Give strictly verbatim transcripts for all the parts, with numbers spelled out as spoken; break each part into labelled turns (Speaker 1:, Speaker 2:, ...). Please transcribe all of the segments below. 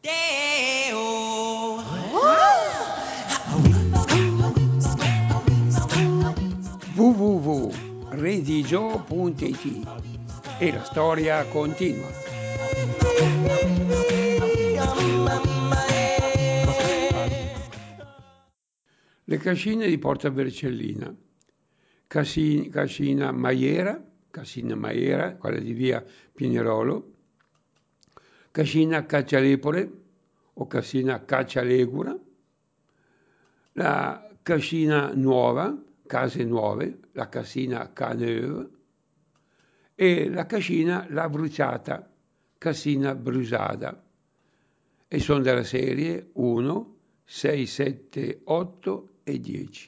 Speaker 1: w w w punto redigio punto it e la storia continua. Le cascine di Porta Vercellina, Cassi- Cascina Maiera, Cascina Maiera, quella di via Pinerolo, Cascina Caccialepore o Cascina Caccialegura, la Cascina Nuova, Case Nuove, la Cascina Caneuve e la Cascina La Bruciata, Cascina Brusada. E sono della serie uno, sei, sette, otto e dieci.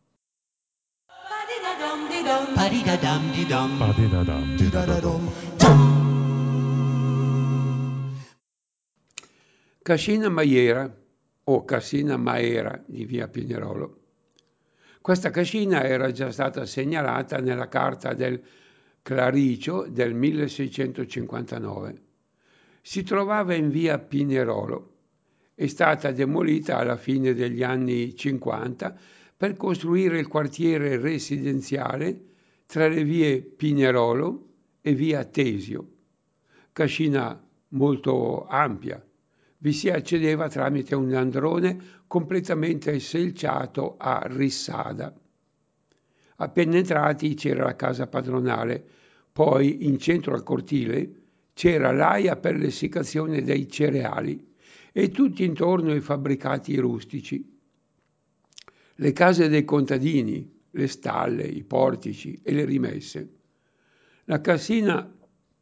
Speaker 1: Cascina Maiera o Cascina Maera di via Pinerolo. Questa cascina era già stata segnalata nella carta del Claricio del milleseicentocinquantanove. Si trovava in via Pinerolo. È stata demolita alla fine degli anni cinquanta per costruire il quartiere residenziale tra le vie Pinerolo e via Tesio. Cascina molto ampia. Vi si accedeva tramite un androne completamente selciato a rissada. Appena entrati c'era la casa padronale, poi in centro al cortile c'era l'aia per l'essiccazione dei cereali e tutti intorno i fabbricati rustici. Le case dei contadini, le stalle, i portici e le rimesse. La cascina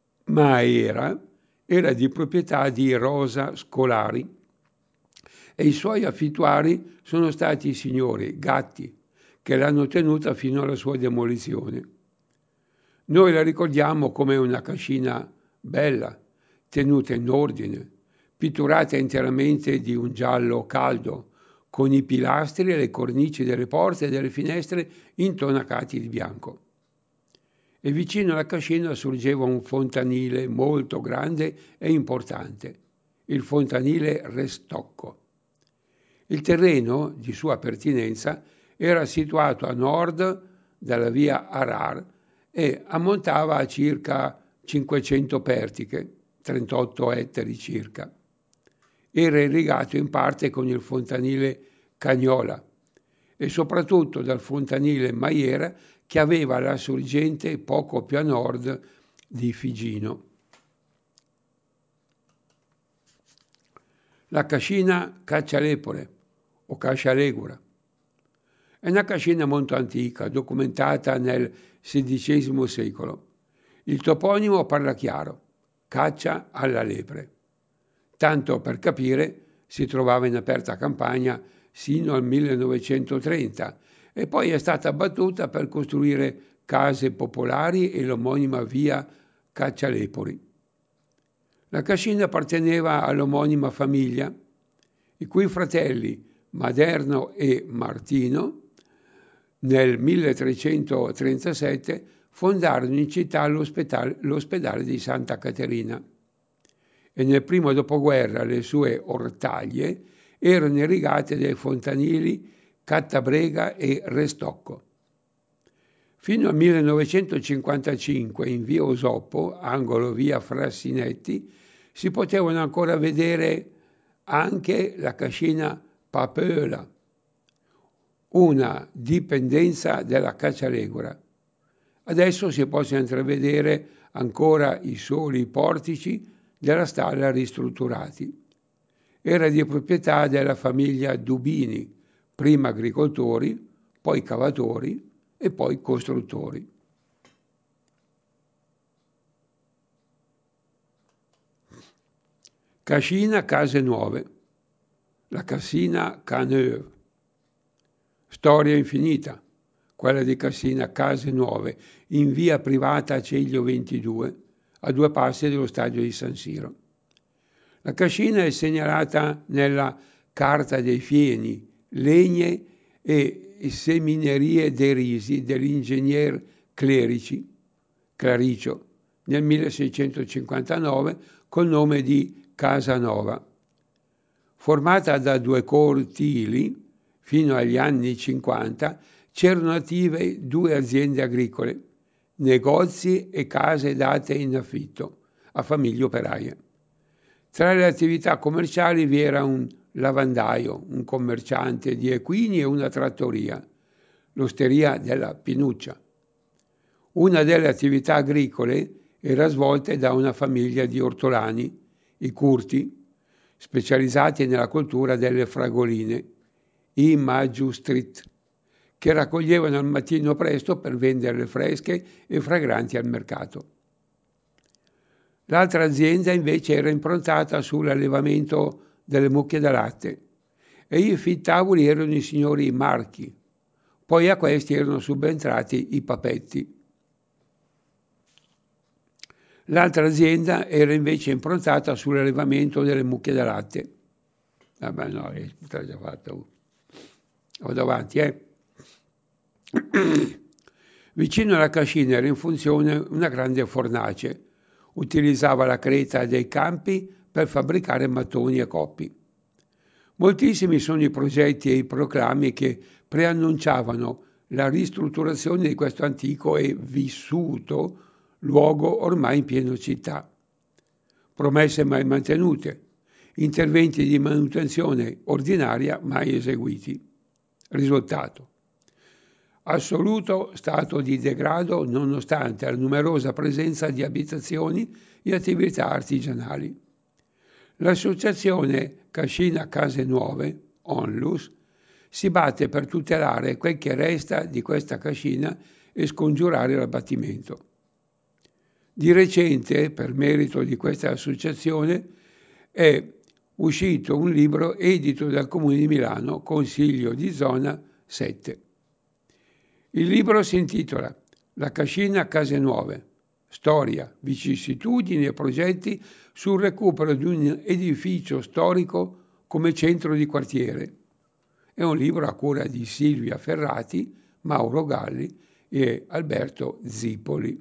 Speaker 1: Maera era di proprietà di Rosa Scolari e i suoi affittuari sono stati i signori Gatti, che l'hanno tenuta fino alla sua demolizione. Noi la ricordiamo come una cascina bella, tenuta in ordine, pitturata interamente di un giallo caldo, con i pilastri e le cornici delle porte e delle finestre intonacati di bianco. E vicino alla cascina sorgeva un fontanile molto grande e importante, il fontanile Restocco. Il terreno di sua pertinenza era situato a nord dalla via Arar e ammontava a circa cinquecento pertiche, trentotto ettari circa. Era irrigato in parte con il fontanile Cagnola e soprattutto dal fontanile Maiera che aveva la sorgente poco più a nord di Figino. La cascina Caccialepore o Caccialegura è una cascina molto antica, documentata nel sedicesimo secolo. Il toponimo parla chiaro, caccia alla lepre. Tanto per capire, si trovava in aperta campagna sino al millenovecentotrenta e poi è stata abbattuta per costruire case popolari e l'omonima via Caccialepori. La cascina apparteneva all'omonima famiglia, i cui fratelli Maderno e Martino nel milletrecentotrentasette fondarono in città l'ospedale, l'ospedale di Santa Caterina e nel primo dopoguerra le sue ortaglie erano irrigate dai fontanili Cattabrega e Restocco. Fino al millenovecentocinquantacinque in via Osoppo, angolo via Frassinetti, si potevano ancora vedere anche la cascina Papeula, una dipendenza della Caccialegura. Adesso si possono intravedere ancora i soli portici della stalla ristrutturati. Era di proprietà della famiglia Dubini, prima agricoltori, poi cavatori e poi costruttori. Cascina Case Nuove, la Cascina Caneuve. Storia infinita, quella di Cascina Case Nuove, in via privata Ceglio ventidue, a due passi dello stadio di San Siro. La cascina è segnalata nella Carta dei Fieni, Legne e Seminerie dei Risi dell'ingegner Clerici, Claricio, nel milleseicentocinquantanove col nome di Casa Nova. Formata da due cortili, fino agli anni cinquanta c'erano attive due aziende agricole, negozi e case date in affitto a famiglie operaie. Tra le attività commerciali vi era un lavandaio, un commerciante di equini e una trattoria, l'osteria della Pinuccia. Una delle attività agricole era svolta da una famiglia di ortolani, i Curti, specializzati nella coltura delle fragoline, i Majustrit, che raccoglievano al mattino presto per venderle fresche e fragranti al mercato. L'altra azienda invece era improntata sull'allevamento delle mucche da latte e i fittavoli erano i signori Marchi. Poi a questi erano subentrati i Papetti. L'altra azienda era invece improntata sull'allevamento delle mucche da latte. Vabbè, no, è già fatto. Vado avanti, eh. Vicino alla cascina era in funzione una grande fornace. Utilizzava la creta dei campi per fabbricare mattoni e coppi. Moltissimi sono i progetti e i proclami che preannunciavano la ristrutturazione di questo antico e vissuto luogo ormai in pieno città. Promesse mai mantenute, interventi di manutenzione ordinaria mai eseguiti. Risultato: assoluto stato di degrado nonostante la numerosa presenza di abitazioni e attività artigianali. L'associazione Cascina Case Nuove, Onlus, si batte per tutelare quel che resta di questa cascina e scongiurare l'abbattimento. Di recente, per merito di questa associazione, è uscito un libro edito dal Comune di Milano, Consiglio di Zona sette. Il libro si intitola La Cascina Case Nuove, storia, vicissitudini e progetti sul recupero di un edificio storico come centro di quartiere. È un libro a cura di Silvia Ferrati, Mauro Galli e Alberto Zipoli.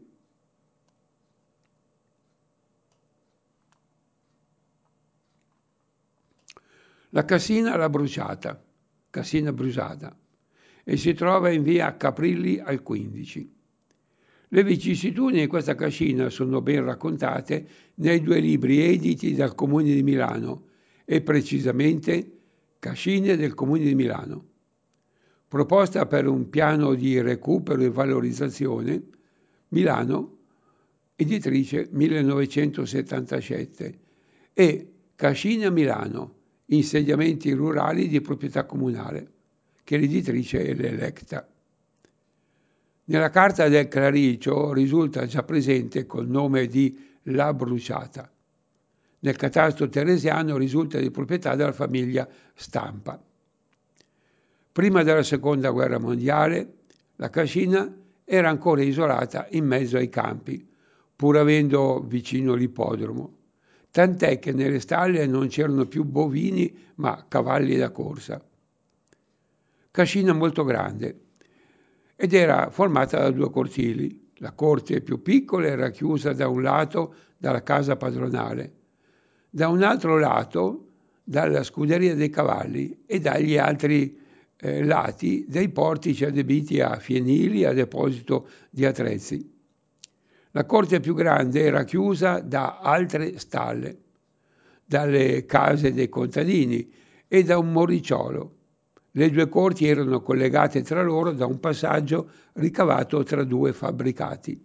Speaker 1: La Cascina alla Bruciata, Cascina Bruciata, e si trova in via Caprilli al quindici. Le vicissitudini di questa cascina sono ben raccontate nei due libri editi dal Comune di Milano e precisamente Cascine del Comune di Milano. Proposta per un piano di recupero e valorizzazione, Milano, editrice millenovecentosettantasette, e Cascina Milano, insediamenti rurali di proprietà comunale, che l'editrice è l'Electa. Nella carta del Claricio risulta già presente col nome di La Bruciata. Nel catasto teresiano risulta di proprietà della famiglia Stampa. Prima della Seconda Guerra Mondiale, la cascina era ancora isolata in mezzo ai campi, pur avendo vicino l'ippodromo, tant'è che nelle stalle non c'erano più bovini, ma cavalli da corsa. Cascina molto grande, ed era formata da due cortili. La corte più piccola era chiusa da un lato dalla casa padronale, da un altro lato dalla scuderia dei cavalli e dagli altri eh, lati dei portici adibiti a fienili e a deposito di attrezzi. La corte più grande era chiusa da altre stalle, dalle case dei contadini e da un moricciolo. Le due corti erano collegate tra loro da un passaggio ricavato tra due fabbricati.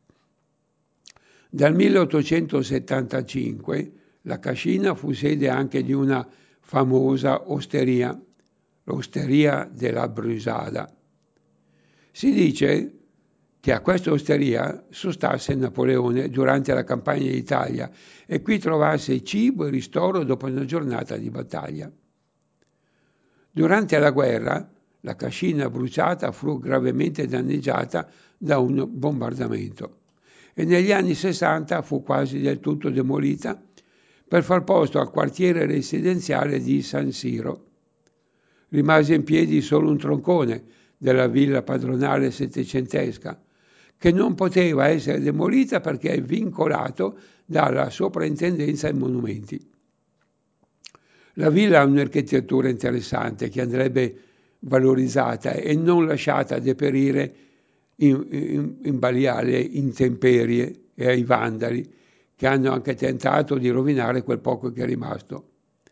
Speaker 1: Dal milleottocentosettantacinque la cascina fu sede anche di una famosa osteria, l'Osteria della Brusada. Si dice che a questa osteria sostasse Napoleone durante la campagna d'Italia e qui trovasse cibo e ristoro dopo una giornata di battaglia. Durante la guerra, la cascina bruciata fu gravemente danneggiata da un bombardamento e negli anni sessanta fu quasi del tutto demolita per far posto al quartiere residenziale di San Siro. Rimase in piedi solo un troncone della villa padronale settecentesca, che non poteva essere demolita perché è vincolato dalla Soprintendenza ai Monumenti. La villa ha un'architettura interessante che andrebbe valorizzata e non lasciata deperire in, in, in balia alle intemperie e ai vandali che hanno anche tentato di rovinare quel poco che è rimasto.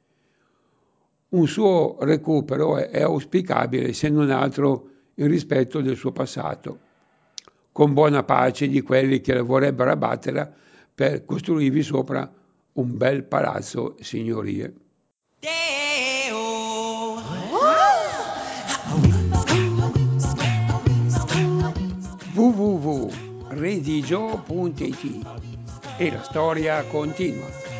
Speaker 1: Un suo recupero è, è auspicabile, se non altro in rispetto del suo passato, con buona pace di quelli che la vorrebbero abbattere per costruirvi sopra un bel palazzo signorie. w w w punto redigio punto it e la storia continua.